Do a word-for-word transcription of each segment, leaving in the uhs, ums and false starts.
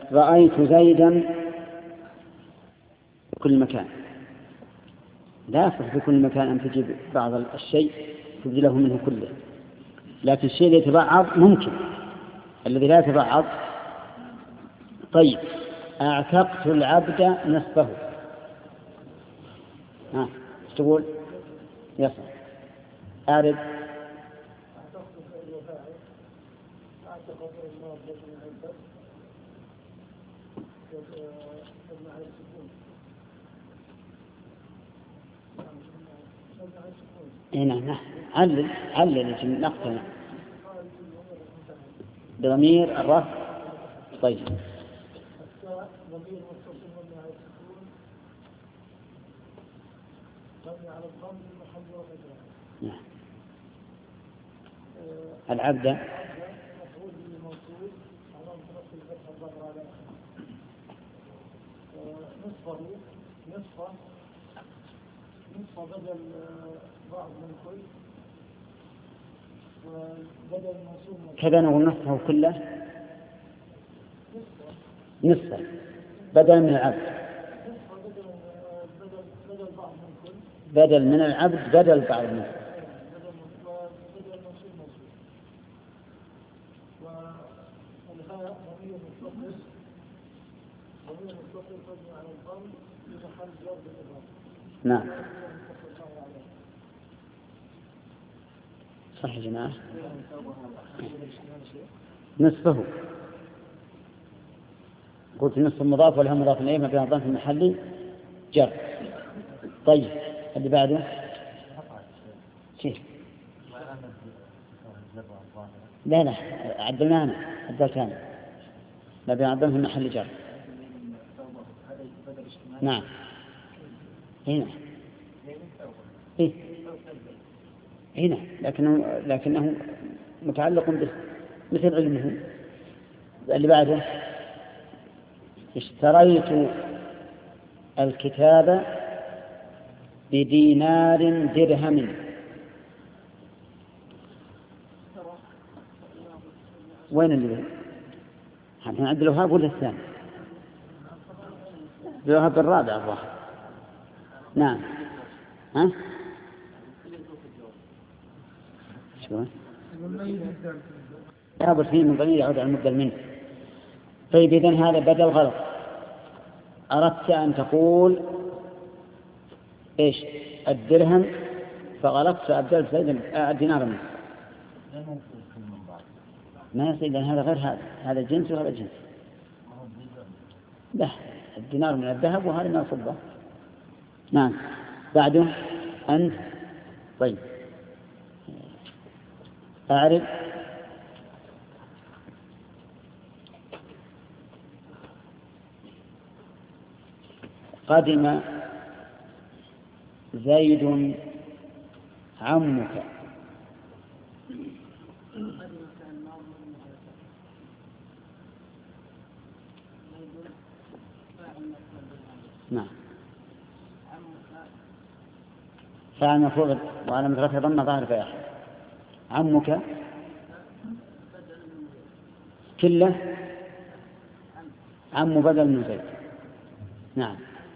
رأيت زيدا في كل مكان. لا يصح في كل مكان أن تجيب بعض الشيء تبدله منه كله، لكن الشيء الذي يتبعض ممكن، الذي لا يتبعض. طيب، أعتقت العبد نصفه. ها تقول يصح. أعرف. هنا نعم، علل علل عشان نقتنع بضمير الرفع. طيب، نعم. العبد نصفه نصفه بدل بعض من كل، وبدل الموصول كذا نقول نصفه كله، نصفه بدل من العبد، بدل بعض من كل، بدل من العبد بدل بعض من كل. بدل الموصول موصول. والهاء ضمير متصل، ضمير متصل مبني على الضم في محل جر بالإضافة. نعم صح يا جماعة. نصفه قلت نصف مضاف والهم مضاف إليه مبني على الضم في محل جر. طيب اللي بعده شيء. لا لا عدلنانا عدلتانا مبني على الضم في محل جر. نعم هنا إيه؟ هنا لكنه لكنه متعلق به مثل علمه. اللي بعده اشتريت الكتاب بدينار درهم. وين اللي نحن عدلوها قول الثاني عدلوها بالرابع الظاهر. نعم ها شو يابر فيه من ضمير يعود على المبدل منه. طيب إذن هذا بدل غلط. أردت أن تقول إيش الدرهم فغلطت فأبدلت الدينار منه. ما يصير لأن هذا غير هذا، هذا جنس وهذا جنس. لا الدينار من الذهب وهذا من الفضة. نعم بعده أنت. طيب أعرف. قدم زيد عمك. نعم فعل مفعول وعلى مترفع ضمن ظاهر في آخر. عمك كله عم بدل من زيد. نعم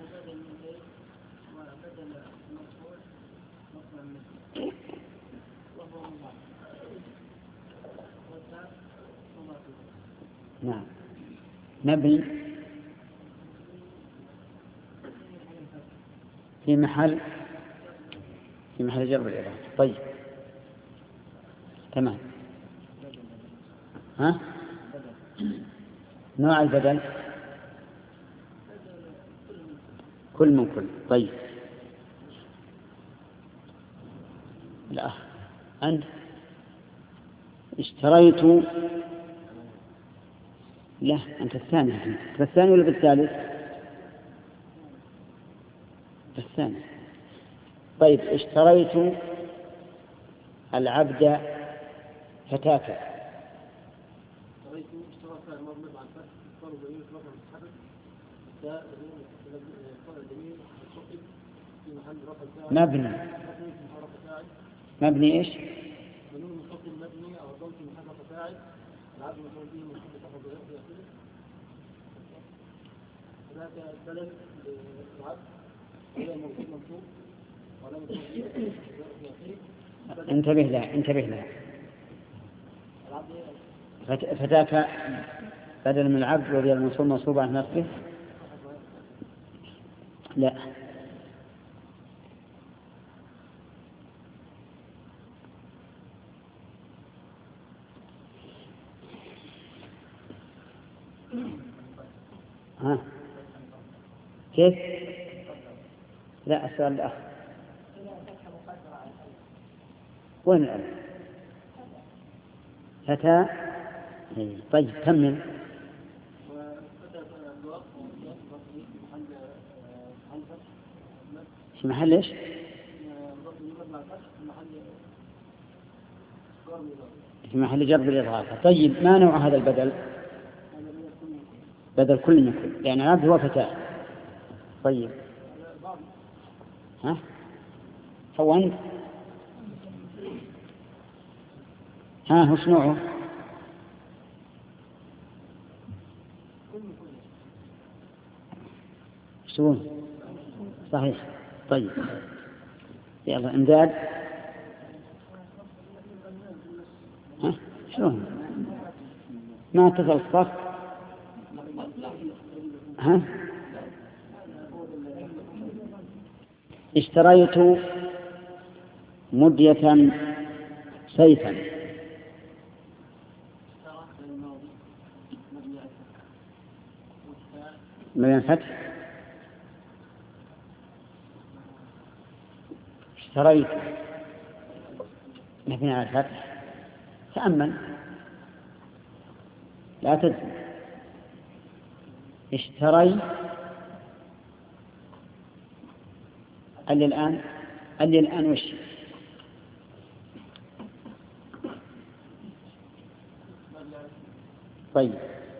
نعم نبي في محل في محل جر بالإضافة. طيب تمام. ها نوع البدل كل من كل. طيب لا أنت اشتريت. لا أنت الثاني. أنت الثاني ولا بالثالث؟ الثاني. طيب اشتريت العبد فتاة. مبني مبني ايش؟ هناك بلد للعبد ولا موجود منصوب ولا متوجه انتبه لها انتبه لها فت- فتاك بدل من العبد وبيل المنصوب منصوب عن نفسه. لا ها كيف؟ لا السؤال الآخر وين الألف؟ فتى. طيب كمل. في محل ايش؟ في محل جر بالإضافة. طيب ما نوع هذا البدل؟ بدل كل من كل، يعني العبد هو فتاة. طيب ها هو أنت ها وش نوعه؟ شلون؟ صحيح. طيب يلا امداد. ها شلون ما اتصل الصف؟ ها اشتريت مدية سيفا. مبني الفتح. اشتريت مبني على الفتح. تأمل لا تزن. اشتري قال لي الآن قال لي الآن وش؟ طيب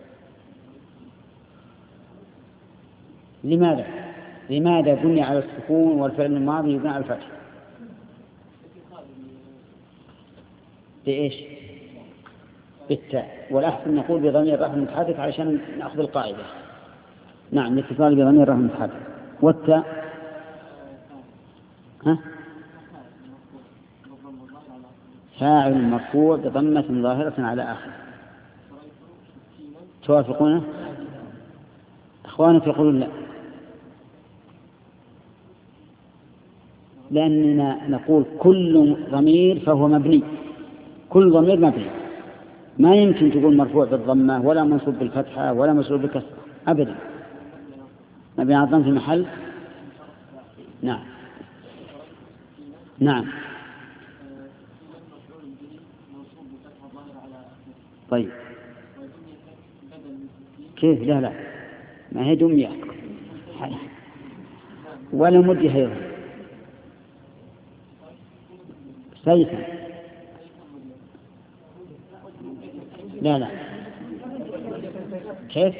لماذا لماذا بني على السكون والفعل الماضي يبنى على الفتح؟ بإيش؟ بالتاء. والأحسن نقول بضمير الرفع المتحرك علشان نأخذ القاعدة. نعم الاتصال بضمير الرفع المتحرك. والتاء ها فاعل مرفوع بضمة ظاهرة على آخر. توافقونه؟ أخوانك يقولون لا، لأننا نقول كل ضمير فهو مبني. كل ضمير مبني، ما يمكن تقول مرفوع بالضمة ولا منصوب بالفتحة ولا مسرور بالكسرة أبدا. مبني على الضم في محل. نعم نعم. طيب كيف؟ لا لا ما هي دمية ولا مدية أيضا. سيفا. لا لا كيف؟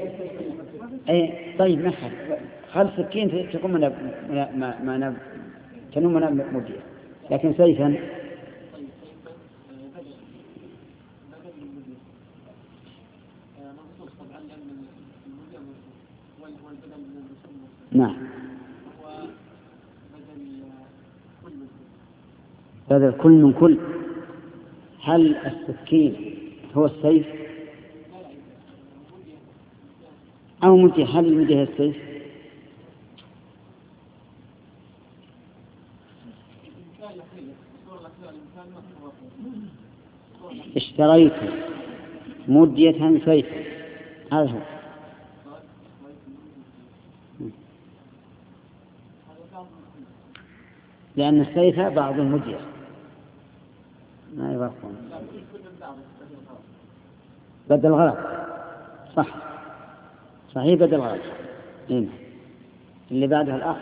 أي طيب نحن خلف سكين تكون من ما ما نب تنم من مدية، لكن سيفا نعم. بدل كل من كل. هل السكين هو السيف أو مدية؟ هل المدية هي السيف؟ اشتريت مدية سيفا هذا هو. لأن السيف بعض المدية ما يبقون بدل غلط. صح صحيح بدل غلط. هنا اللي بعدها الأخ.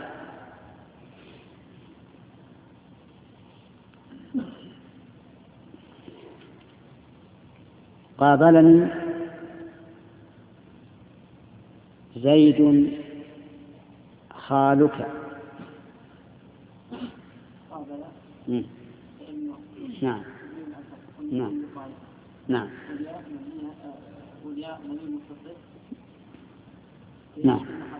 قابلني زيد خالك. مم. نعم نعم نعم نعم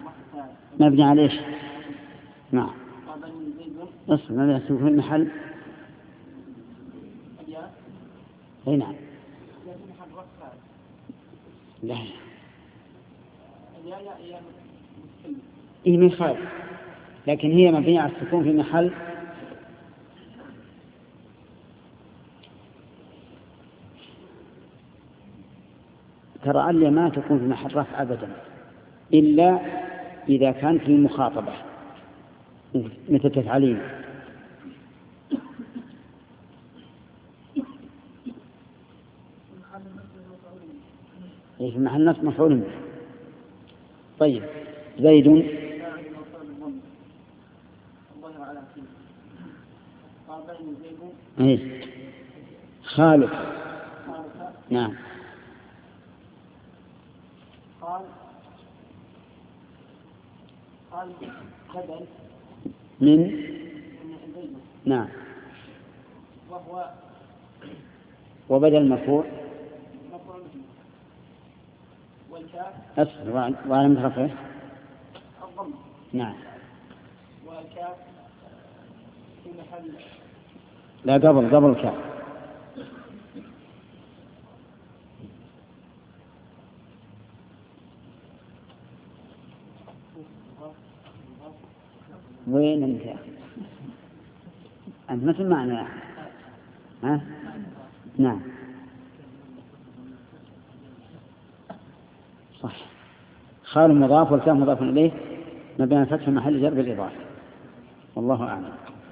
مبني على إيش؟ نعم. أصل ماذا يسوي في المحل؟ أي نعم. لا إيه من خالف، لكن هي مبنية على السكون في محل ترى أن ما تكون في محل رفع أبدا إلا إذا كان في المخاطبة مثل تفعلين. في محل نصب مفعول به. طيب زيد ايه خالف. نعم. قال قال بدل من نعم. وهو وبدل مرفوع مفعول به والكاف أسفل وعلى رفعه الضم. نعم. والكاف في محل لا قبل قبل الكاف. وين انت يا اخي؟ انت مثل معنا ها؟ نعم صح. خال مضاف والكاف مضاف اليه مبني على فتح محل جر بالاضافه. والله اعلم.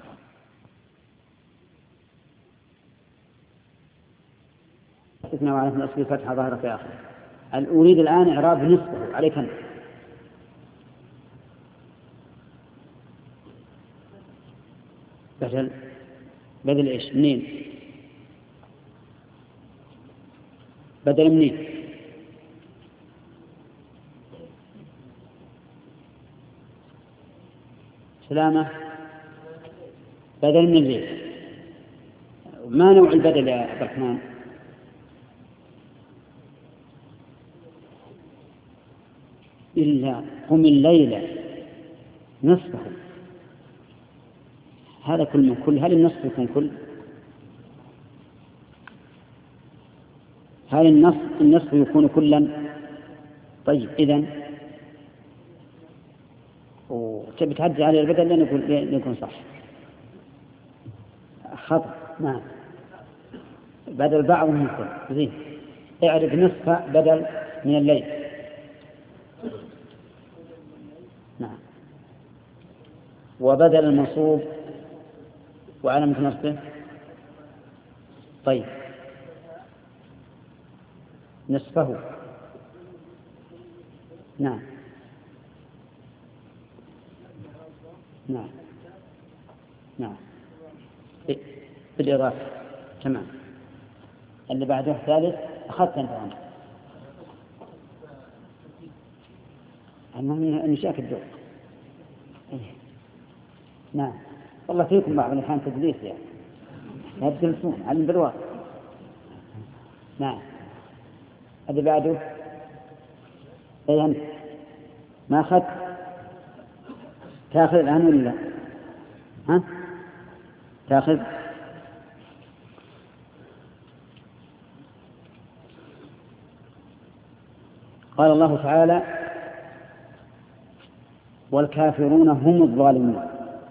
استثناء وعلى من اصل فتح ظاهره في اخره. اريد الان اعراب نصفه عليك انت. بدل بدل ايش؟ منين؟ بدل منين؟ سلامة بدل من الليل. ما نوع البدل يا عبد الرحمن؟ إلا قم الليلة نصفه. هذا كل من كل. هل النصف يكون كل؟ هل النصف النصف يكون كلا؟ طيب إذن وتبي تعدي على البدل لأن يكون, لأن يكون صح. خطأ. نعم بدل بعض من كل. زين اعرف نصف بدل من الليل. نعم. وبدل المنصوب وعلامة نصبه. طيب نصفه. نعم نعم نعم بالإضافة. تمام. اللي بعده الثالث أخذت أنت عنه. المهم أن يشاك الدور. نعم والله فيكم بعض الأحيان تدليس يعني لا تدلسون علم بالواقع. نعم. هذا بعده أي أنت ما أخذت تأخذ الآن ولا لا؟ ها تأخذ. قال الله تعالى والكافرون هم الظالمون.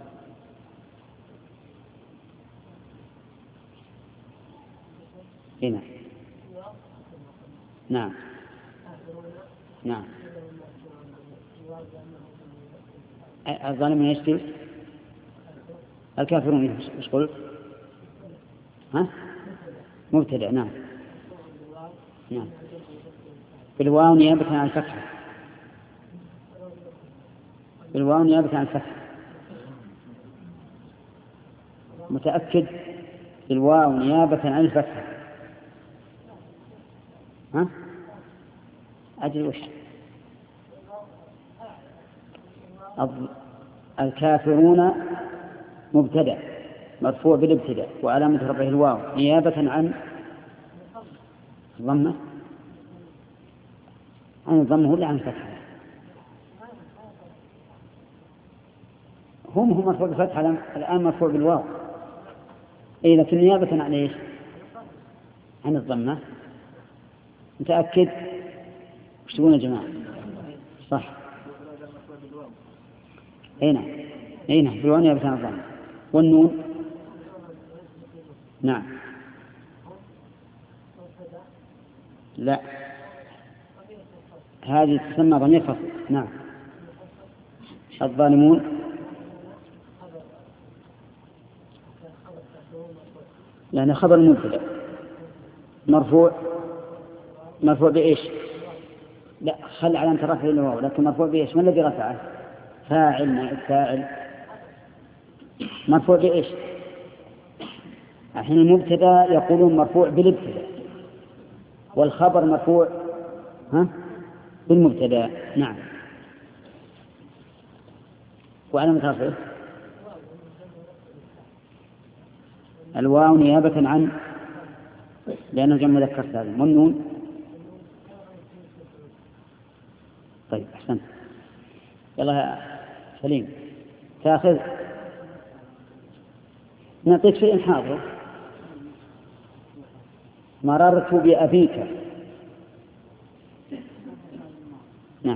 هنا نعم نعم. الظالمون يشتري الكافرون ايش قلت؟ ها مبتدأ. نعم نعم بالواو نيابة عن الفتحة. بالواو نيابة عن الفتحة. متأكد؟ بالواو نيابة عن الفتحة. ها أجل وش الكافرون مبتدأ مرفوع بالابتداء وعلامة رفعه الواو نيابة عن الضمة. عن الضمة ولا عن الفتحة؟ هم هم مرفوع بالفتحة الآن مرفوع بالواو. إيه لكن نيابة عن إيش؟ عن الضمة. متأكد؟ وش تقولون يا جماعة؟ صح. هنا هنا بالواو نيابة عن الضمة. والنون نعم لا هذه تسمى ضمير فصل. نعم الظالمون يعني خبر مبتدأ مرفوع مرفوع بإيش؟ لا خل علامة رفعه الواو لكن مرفوع بإيش؟ ما الذي رفعه؟ فاعل نائب فاعل مرفوع بإيش؟ الحين المبتدأ يقولون مرفوع بالابتداء والخبر مرفوع ها بالمبتدأ. نعم وعلامة رفعه الواو نيابة عن لأنه جمع مذكر سالم. والنون طيب أحسنت. يلا يا سليم تأخذ نعطيك شيء حاضر. مررت بأبيك. نعم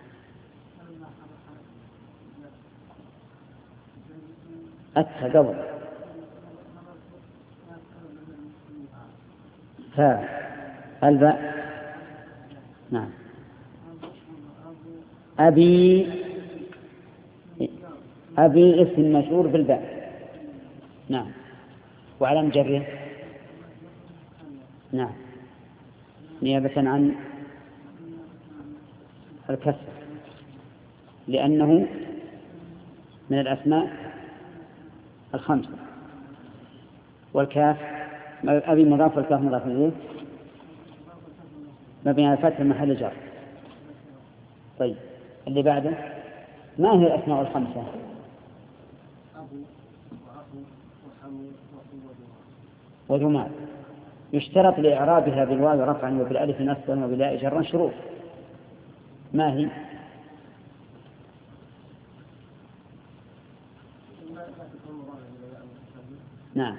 أتى قبل فاعل الباء. نعم أبي أبي اسم مشهور بالباء. نعم وعلى مجره نعم نيابة عن الكسر لأنه من الأسماء الخمسة. والكاف أبي مضاف والكاف مضاف إليه مبني على الفتح محل جر. طيب اللي بعده ما هي الأسماء الخمسة؟ وجمال. يشترط لإعرابها بالواو رفعا وبالألف نصبا وبالياء جرا شروط. ما هي؟ نعم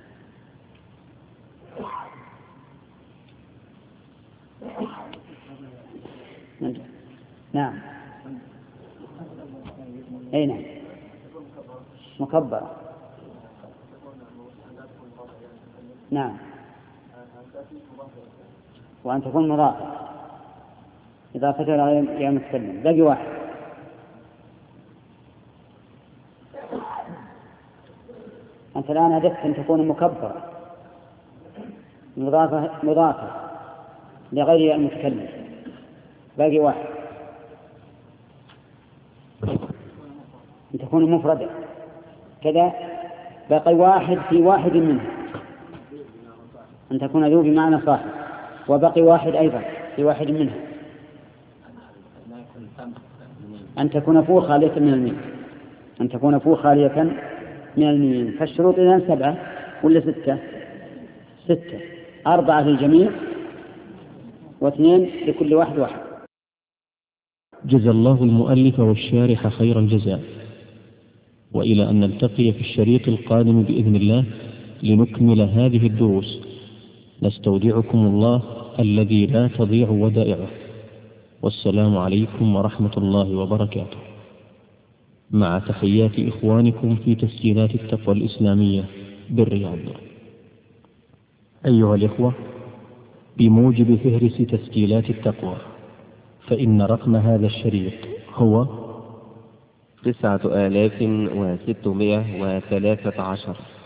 نعم أي نعم مكبرة. نعم وأن تكون مضافة إضافة إلى المتكلم. باقي واحد أنت الآن هدفت أن تكون مكبرة مضافة مضافة لغير المتكلم. باقي واحد أن تكون مفردة كذا. باقي واحد في واحد منها أن تكون ذو بمعنى صاحب. وبقي واحد أيضا في واحد منها أن تكون فوق خالية من الميم أن تكون فوق خالية من الميم. فالشروط إذن سبعة ولا ستة؟ ستة. أربعة للجميع واثنين لكل واحد واحد. جزى الله المؤلف والشارح خير الجزاء. وإلى أن نلتقي في الشريط القادم بإذن الله لنكمل هذه الدروس نستودعكم الله الذي لا تضيع ودائعه. والسلام عليكم ورحمة الله وبركاته. مع تحيات إخوانكم في تسجيلات التقوى الإسلامية بالرياض. أيها الإخوة، بموجب فهرس تسجيلات التقوى فإن رقم هذا الشريط هو تسعة آلاف وستمائة وثلاثة عشر.